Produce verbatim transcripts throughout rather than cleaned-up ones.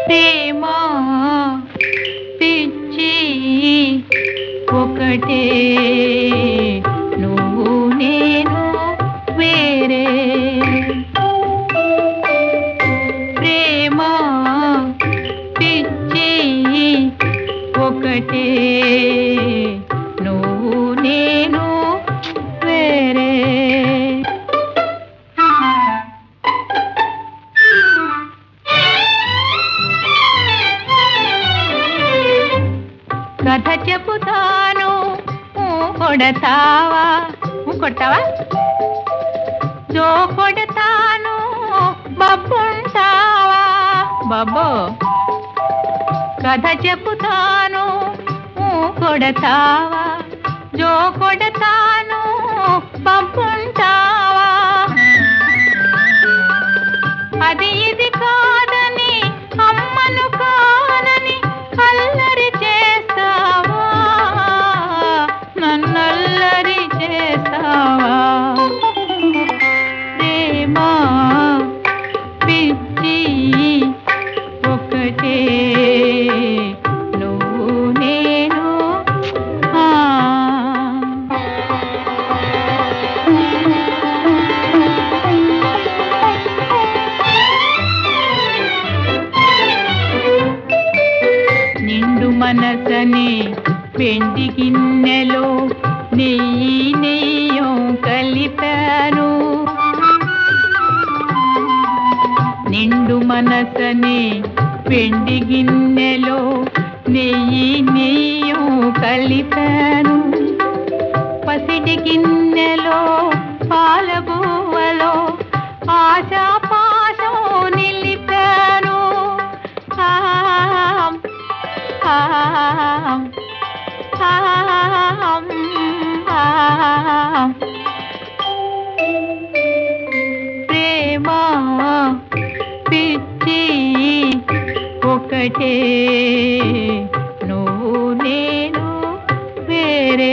ప్రేమ పిచ్చి ఒకటే నువ్వు నేను వేరే ప్రేమ పిచ్చి ఒకటే నువ్వు నేను వేరే కథ చెబుతాను కొడతావా కొడతావా జో కొడతాను బబ్బుంటావా బబ్బో కథ చెబుతాను కొడతావా జో కొడతాను బబ్బుంటావా అది ఇది కాదని అమ్మను కాదని అల్లరి చేస్తావా నన్నల్లరి చేస్తావా ప్రేమ పిచ్చి ఒకటే నువ్వు నేను నిండు మనసని వెండి గిన్నెలో నెయ్యి నెయ్యం కలిపాను నిండు మనసని వెండి గిన్నెలో నెయ్యి నెయ్యం కలిపాను పసిడి గిన్నెలో పాలబువ్వలో ఆశా పాశం నిలిపాను ఆం ఆం ఆం ఆం ప్రేమ పిచ్చి ఒకటే నువ్వు నేను వేరే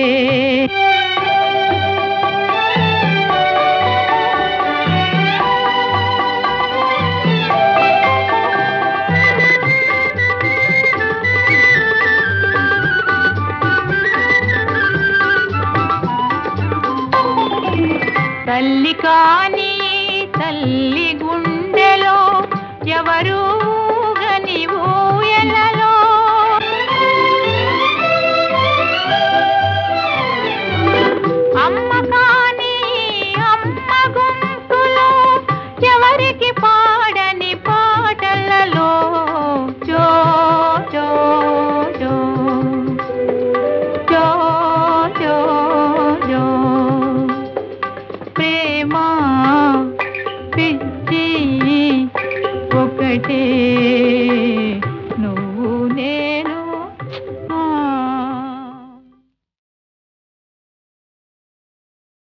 తల్లి కాని తల్లి గుండెలో ఎవరు గని ఊయలలో అమ్మ కాని అమ్మ గొంతులో ఎవరికి పాడని పాటలలో జో జో జో జో జో జో ప్రేమ పిచ్చి ఒకటే